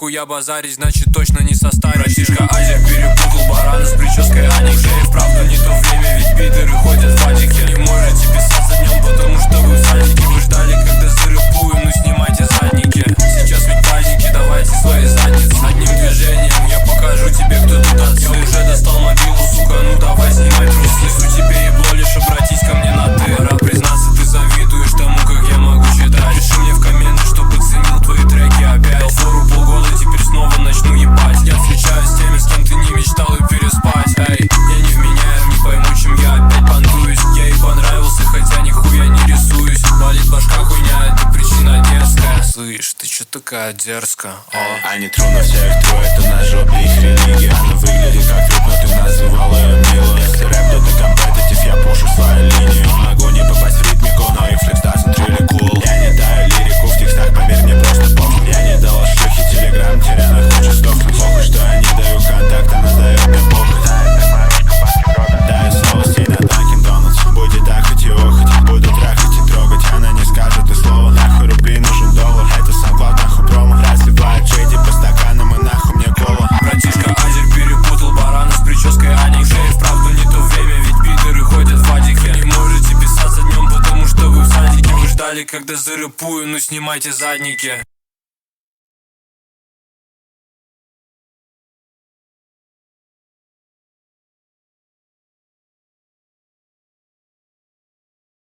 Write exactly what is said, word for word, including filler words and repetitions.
нахуя базарить, значит точно не состарить. Братишка Азер перепутал барана с прической Ани. Уже и вправду не то время, ведь пидоры ходят в вадике. Не можете писаться днем, потому что вы в садике. Вы ждали, когда зарыпую, ну снимайте задники. Сейчас ведь праздники, давайте свои задницы. Одним движением я покажу тебе, кто тут отцу. Я уже достал мобилу, сука, ну давай снимай трусы. Несу тебе ебло, лишь обратись ко мне на ты. Пора признаться, ты завидуешь тому, как я могу читать. Пиши мне в комменты, чтобы ценил твои треки опять. Дал фору полгода, теперь снова начну ебать. Я встречаюсь с теми, с кем ты не мечтал и переспать. Эй, я не вменяем, не пойму, чем я опять понтуюсь. Я ей понравился, хотя нихуя не рисуюсь. Болит башка, хуйня, это причина детская. Слышь, ты чё такая дерзкая? О. Они тру на всех трое, это на жопе их религия. Она выглядит как труп, но ты называла ее милой. Если рэп, то ты компетитив, я пушу свою линию. Могу не попасть в ритмику, но их флекс doesn't really cool. Я не даю лирику в текстах, поверь мне, просто похуй. Я не дала шлюхи телеграм, терянок хочет сдохнуть. Похуй, что я не даю контакт, она дает мне похуй. Да, я снова с ней на Dunkin' Donuts. Будет так хоть и охоть, буду трахать и трогать. Она не скажет и слова, нахуй рубли, нужен доллар. Это SoundCloud, нахуй промо. Разливает джейди по стаканам и нахуй мне кола. Братишка Азер перепутал барана с прической Ани. Уже и вправду не то время, ведь пидоры ходят в вадике. Не можете писаться днем, потому что вы в садике. Вы ждали, когда зарыпую, ну снимайте задники.